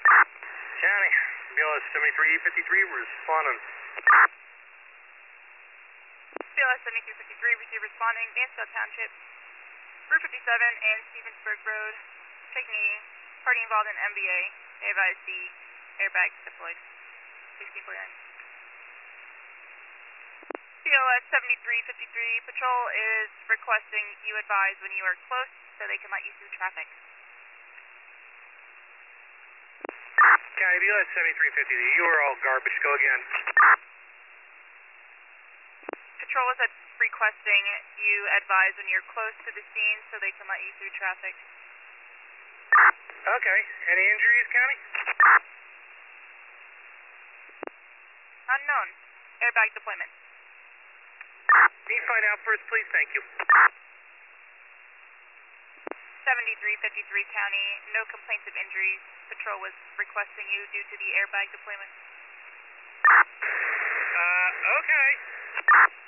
County, BLS 7353, responding. BLS 7353, receive responding, Mansfield Township, Route 57 and Stevensburg Road, taking a party involved in MBA. They advise the airbag deployed. 1649. BLS 7353, patrol is requesting you advise when you are close so they can let you through traffic. County, BLS 7353, you are all garbage. Go again. Patrol is requesting you advise when you're close to the scene so they can let you through traffic. Okay. Any injuries, County? Unknown. Airbag deployment. Can you find out first, please? Thank you. 7353 County, no complaints of injuries. Patrol was requesting you due to the airbag deployment. Okay.